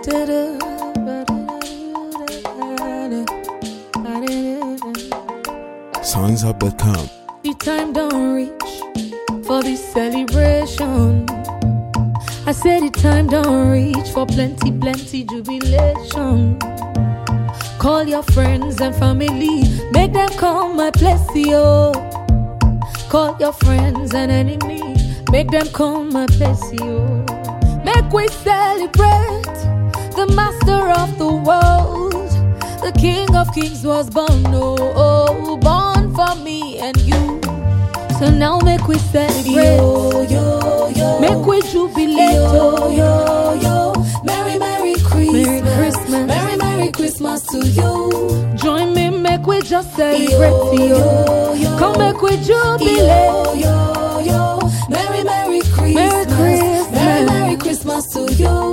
SongsHub.com. The time don't reach for this celebration. I said the time don't reach for plenty jubilation. Call your friends and family, make them come my place, yo. Call your friends and enemies, make them come my place, yo. Make we celebrate the master of the world. The King of Kings was born, oh, born for me and you. So now make we celebrate, yo, yo, yo. Make we jubilate, yo, yo, yo. Merry, Merry Christmas. Merry Christmas. Merry, Merry Christmas to you. Join me, make we just celebrate, yo, yo. Come make we jubilate, yo, yo, yo. Merry, Merry Christmas. Merry Christmas. Merry, Merry Christmas to you.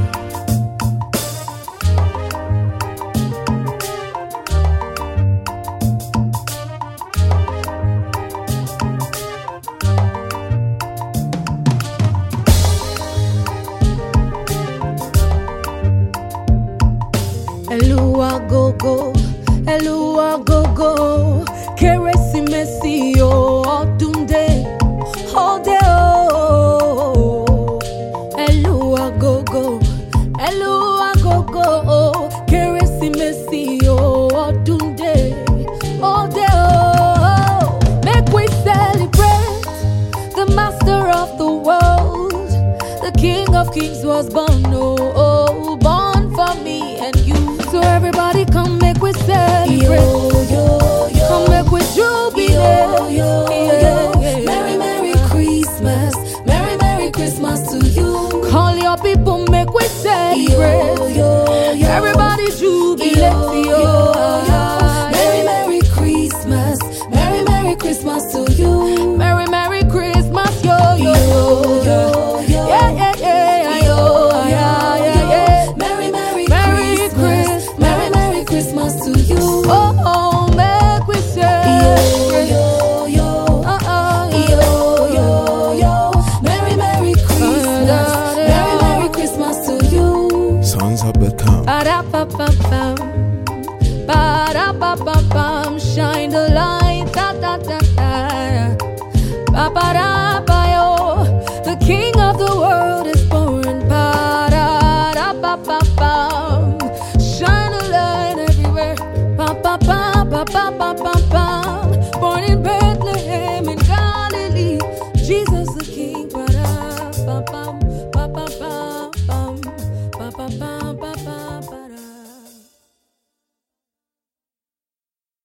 Elua go, Kérésìmesì ọdún dé, ọdẹ o. Elua go, Kérésìmesì ọdún dé, ọdẹ o. Make we celebrate the master of the world. The King of Kings was born, born for me and you. So everybody come make we celebrate, yo, yo, yo. Come make we jubilate, yo, yo, yo. Merry, Merry Christmas. Merry, Merry Christmas to you. Call your people, make we celebrate, yo, yo, yo. Everybody jubilate, yo. Merry, Merry Christmas. Merry, Merry Christmas to you. Merry, Merry Christmas, yo, yo, yo, yo, yo. Yeah. Christmas to you. Oh, make we celebrate. Yo, yo, yo, yo, yo. Merry, Merry Christmas. Merry, Merry Christmas to you. SongsHub.com. Ba-da-ba-bam, shine the light, da-da-da-da. Ba-ba-da-ba-yo, the King of the world is born. Ba-da-da-ba-ba-bam, shine the light everywhere. Ba-ba-ba-ba-ba-ba-bam, born in Bethlehem in Galilee, Jesus the King. Ba-da-ba-bam.